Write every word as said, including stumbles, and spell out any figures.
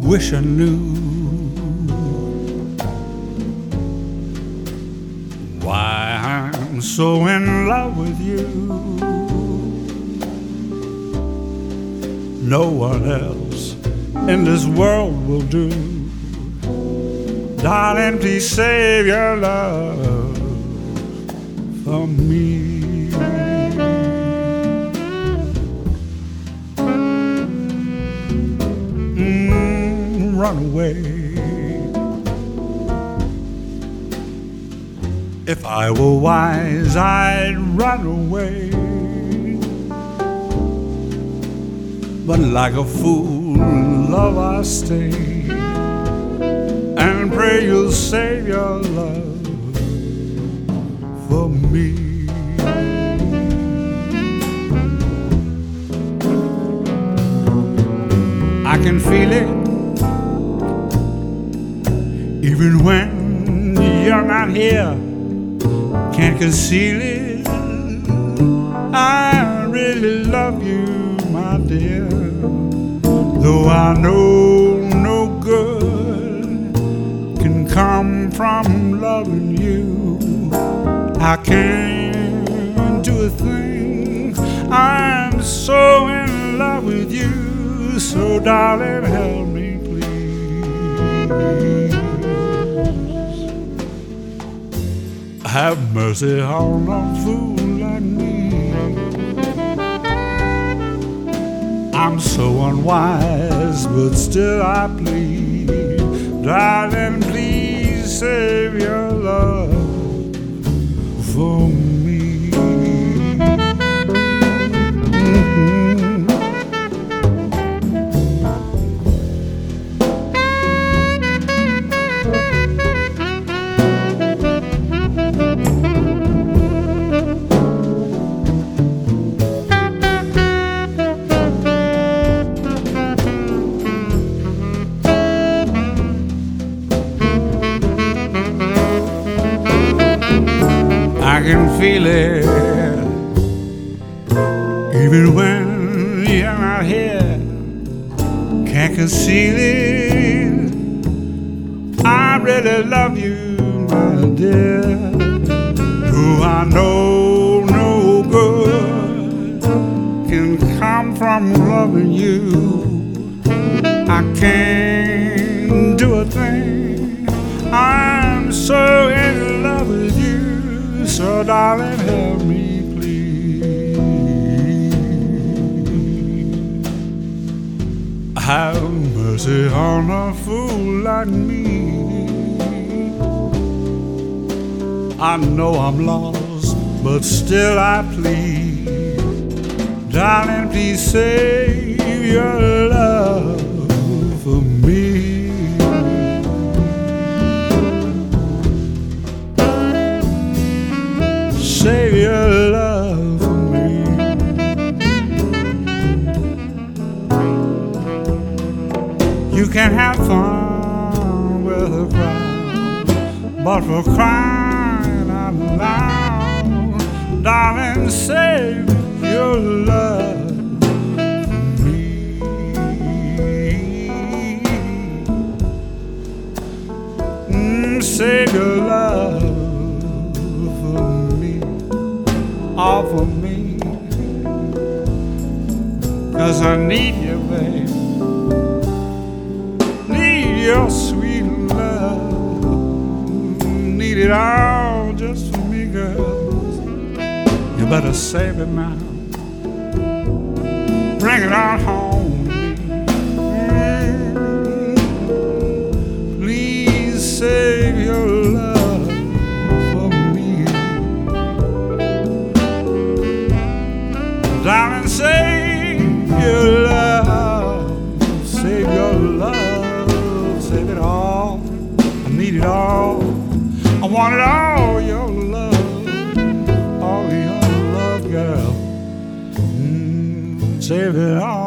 wish I knew why I'm so in love with you. No one else in this world will do. Darling, please save your love for me. Mm, run away. If I were wise, I'd run away. But like a fool, love, I stay and pray you'll save your love for me. I can feel it even when you're not here. Can't conceal it. I really love you, my dear. Though I know no good can come from loving you, I can't do a thing. I'm so in love with you. So darling, help me please. Have mercy on a fool like me. I'm so unwise, but still I plead. Darling, please save your love for me. Mm-hmm. I can feel it even when you're not here. Can't conceal it. I really love you, my dear. Who I know no good can come from loving you. I can't do a thing. I'm so in love with you. So darling, help me please. Have mercy on a fool like me. I know I'm lost, but still I plead. Darling, please save your love for me. Save your love for me. You can have fun with a crowd, but for crying out loud, darling, save your love for me. Mm, save your love all for me, 'cause I need you, babe. Need your sweet love. Need it all just for me, girl. You better save it now. Bring it on home to me. Please save your love. Darling, save your love, save your love, save it all. I need it all. I want it all, your love, all your love, girl. Mm, save it all.